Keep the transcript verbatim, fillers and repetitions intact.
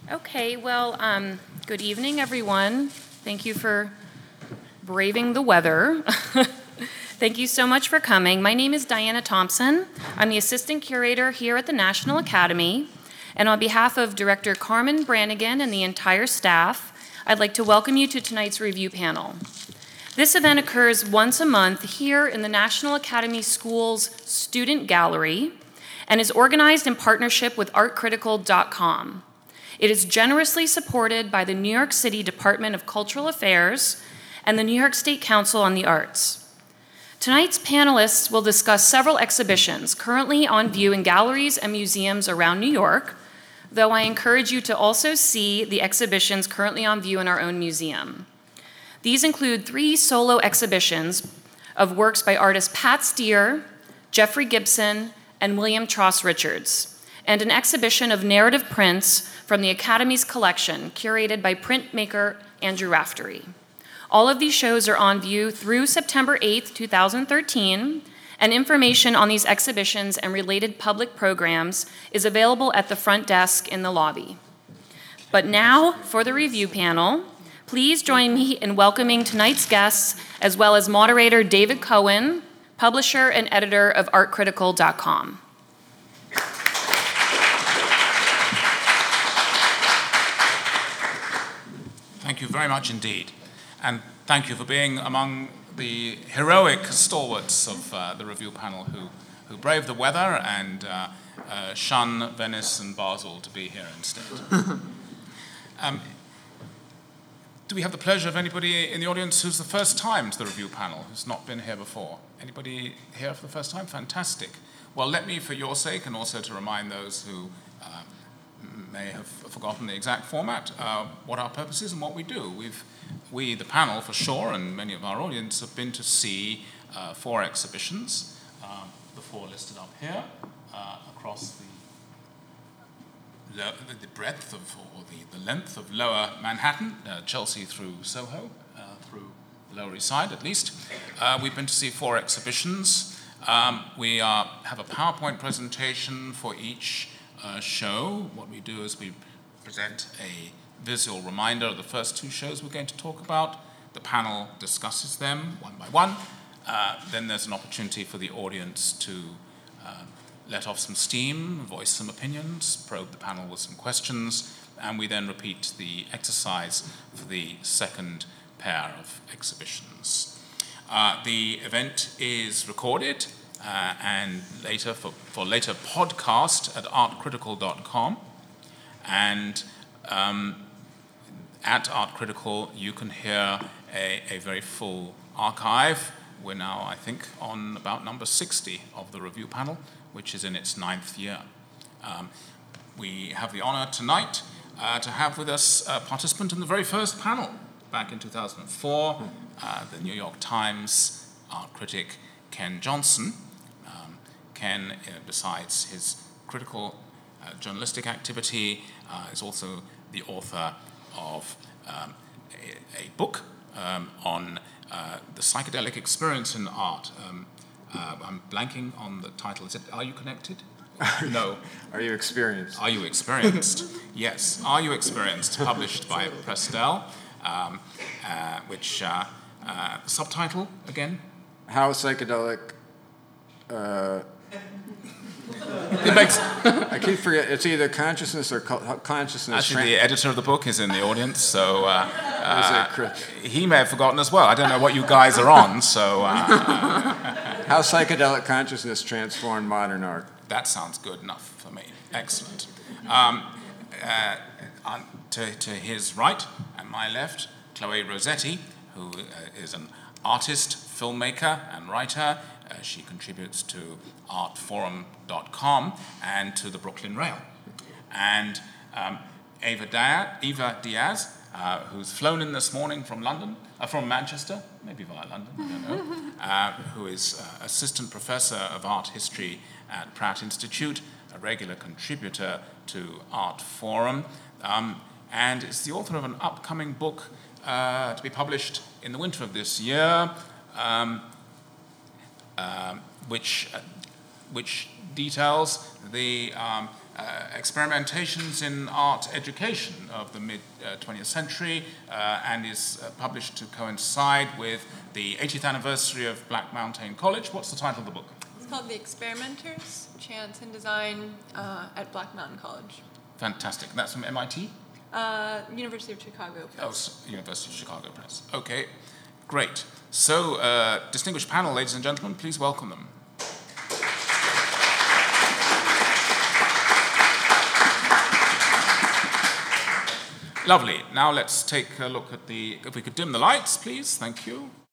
Okay, well, um, good evening, everyone. Thank you for braving the weather. Thank you so much for coming. My name is Diana Thompson. I'm the assistant curator here at the National Academy. And on behalf of Director Carmen Brannigan and the entire staff, I'd like to welcome you to tonight's review panel. This event occurs once a month here in the National Academy School's Student Gallery and is organized in partnership with art critical dot com. It is generously supported by the New York City Department of Cultural Affairs and the New York State Council on the Arts. Tonight's panelists will discuss several exhibitions currently on view in galleries and museums around New York, though I encourage you to also see the exhibitions currently on view in our own museum. These include three solo exhibitions of works by artists Pat Steer, Jeffrey Gibson, and William Tross Richards, and an exhibition of narrative prints from the Academy's collection, curated by printmaker Andrew Raftery. All of these shows are on view through September eighth, two thousand thirteen, and information on these exhibitions and related public programs is available at the front desk in the lobby. But now, for the review panel, please join me in welcoming tonight's guests, as well as moderator David Cohen, publisher and editor of art critical dot com. Thank you very much indeed. And thank you for being among the heroic stalwarts of uh, the review panel who, who braved the weather and uh, uh, shun Venice and Basel to be here instead. um, Do we have the pleasure of anybody in the audience who's the first time to the review panel, who's not been here before? Anybody here for the first time? Fantastic. Well, let me, for your sake, and also to remind those who uh, may have forgotten the exact format, uh, what our purpose is and what we do. We've, we, the panel for sure, and many of our audience have been to see uh, four exhibitions, uh, the four listed up here, uh, across the the breadth of, or the, the length of lower Manhattan, uh, Chelsea through Soho, uh, through the Lower East Side at least. Uh, we've been to see four exhibitions. Um, we uh, have a PowerPoint presentation for each uh, show. What we do is we present a visual reminder of the first two shows we're going to talk about. The panel discusses them one by one. Uh, then there's an opportunity for the audience to uh, let off some steam, voice some opinions, probe the panel with some questions, and we then repeat the exercise for the second pair of exhibitions. Uh, the event is recorded uh, and later for, for later podcast at art critical dot com, and um, at Art Critical you can hear a, a very full archive. We're now, I think, on about number sixty of the review panel, which is in its ninth year. Um, we have the honor tonight uh, to have with us a participant in the very first panel back in two thousand four, uh, the New York Times art critic Ken Johnson. Um, Ken, uh, besides his critical uh, journalistic activity, uh, is also the author of um, a, a book um, on uh, the psychedelic experience in art. Um, Uh, I'm blanking on the title. Is it Are You Connected? No. Are You Experienced? Are You Experienced? Yes. Are You Experienced? Published by Prestel, um, uh, which, uh, uh, subtitle again? How Psychedelic... Uh, it makes, I keep forgetting. It's either consciousness or co- consciousness. Actually, the editor of the book is in the audience, so uh, uh, he may have forgotten as well. I don't know what you guys are on, so... Uh, How Psychedelic Consciousness Transformed Modern Art. That sounds good enough for me. Excellent. Um, uh, on, to, to his right and my left, Chloe Rossetti, who uh, is an artist, filmmaker, and writer. Uh, she contributes to art forum dot com and to the Brooklyn Rail. And um, Eva, Diaz, Eva Diaz, uh, who's flown in this morning from London, uh, from Manchester, maybe via London, I don't know, uh, who is uh, assistant professor of art history at Pratt Institute, a regular contributor to Art Forum, um, and is the author of an upcoming book uh, to be published in the winter of this year, um, uh, which, uh, which details the um, uh, experimentations in art education of the mid-twentieth century, uh, and is uh, published to coincide with the eightieth anniversary of Black Mountain College. What's the title of the book? It's called The Experimenters, Chance and Design uh, at Black Mountain College. Fantastic. That's from M I T? Uh, University of Chicago Press. Oh, s- University of Chicago Press. Okay, great. So, uh, distinguished panel, ladies and gentlemen, please welcome them. Lovely. Now let's take a look at the, if we could dim the lights, please. Thank you.